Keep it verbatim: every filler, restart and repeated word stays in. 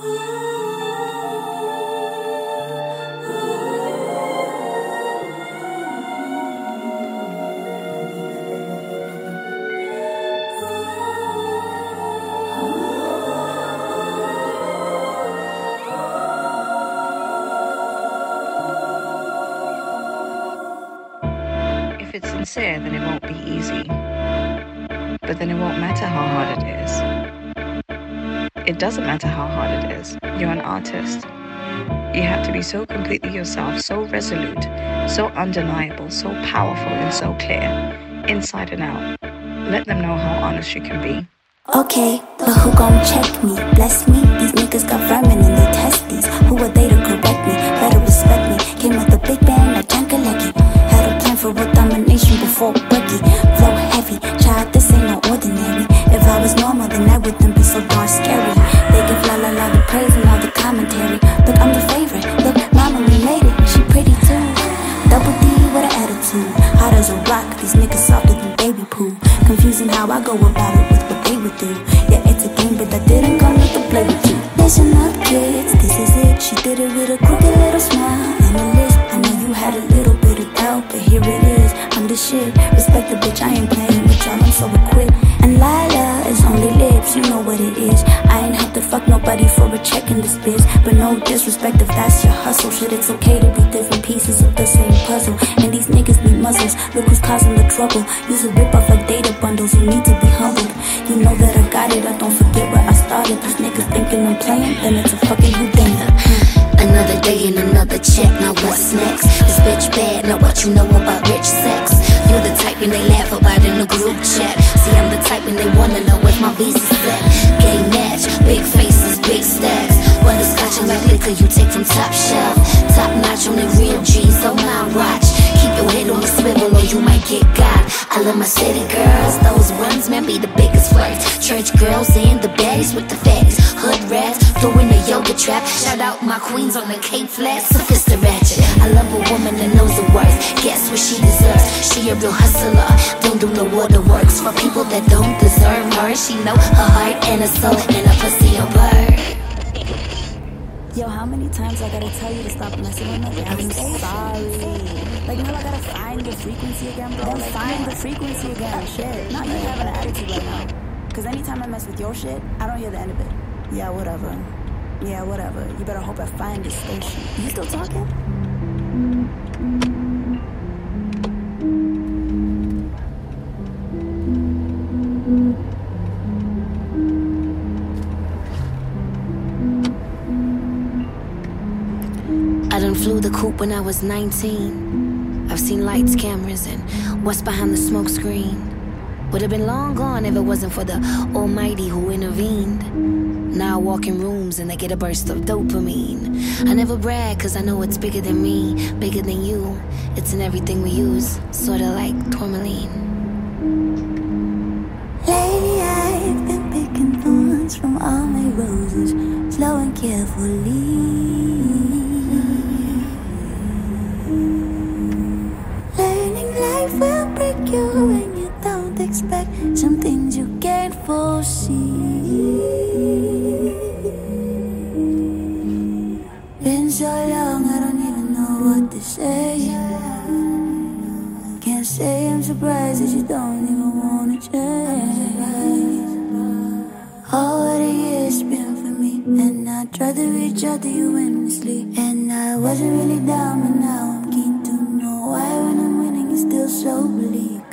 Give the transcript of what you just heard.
If it's sincere, then it won't be easy. But then it won't matter how hard it is. It doesn't matter how hard it is. You're an artist. You have to be so completely yourself, so resolute, so undeniable, so powerful and so clear, inside and out. Let them know how honest you can be. Okay, but who gon' check me? Bless me? These niggas got vermin in their testes. Who are they to correct me? Better respect me. Came with a big bang like Jankaleki. Had a plan for world domination before Bucky. Flow heavy, child, this ain't no ordinary. If I was normal, then I wouldn't be so darn scary. They give la la la the praise and all the commentary. Look, I'm the favorite. Look, mama, we made it. She pretty too. Double D with an attitude. Hot as a rock, these niggas softer than baby poo. Confusing how I go about it with what they would do. Yeah, it's a game, but that didn't come with the play with you. Listen up, kids, this is it. She did it with a crooked little smile and a lisp. I know you had a little bit of doubt, but here it is. I'm the shit. Respect the bitch, I ain't playing with y'all, I'm so equipped. And Lila is only lips, you know what it is. I ain't have to fuck nobody for a check in this biz. But no disrespect if that's your hustle. Shit, it's okay to be different pieces of the same puzzle. And these niggas need muzzles, look who's causing the trouble. Use a rip off like data bundles, you need to be humbled. You know that I got it, I don't forget where I started. These niggas thinking I'm playing, then it's a fucking whodunit. Another day and another check, now what's next? This bitch bad, now what you know about rich sex? You're the type and they laugh about in the group chat. See, I'm the type and they wanna know if my visa set. Gay match, big faces, big stacks. Butterscotch and like liquor you take from top shelf. Top notch on the real G's on my watch. Keep your head on the swivel or you might get got. I love my city girls, those ones, man, be the biggest flirts. Church girls and the baddies with the fatties. Hood rats, throwing the yoga trap. Shout out my queens on the Cape Flat, sophisticated ratchet. I love a woman that knows the worth. Guess what she deserves? She a real hustler, don't do no waterworks. For people that don't deserve her, she know her heart and her soul and her pussy a bird. Yo, how many times I gotta tell you to stop messing with my damn I'm sorry. Like, now I gotta find the frequency again, bro. Then like, find the frequency again. Shit. Not you having an attitude right now. Cause anytime I mess with your shit, I don't hear the end of it. Yeah, whatever. Yeah, whatever. You better hope I find this station. You still talking? I done flew the coupe when I was nineteen. I've seen lights, cameras, and what's behind the smoke screen. Would have been long gone if it wasn't for the Almighty who intervened. Now I walk in rooms and they get a burst of dopamine. I never brag cause I know it's bigger than me, bigger than you. It's in everything we use, sorta like tourmaline. Lately I've been picking thorns from all my roses, slow and carefully. Learning life will break you when you don't expect some things you can't foresee. Been so long I don't even know what to say. Can't say I'm surprised that you don't even wanna change. All what a year's been for me, and I tried to reach out to you endlessly. And I wasn't really down, but now I'm keen to know why when I'm winning you still so bleak.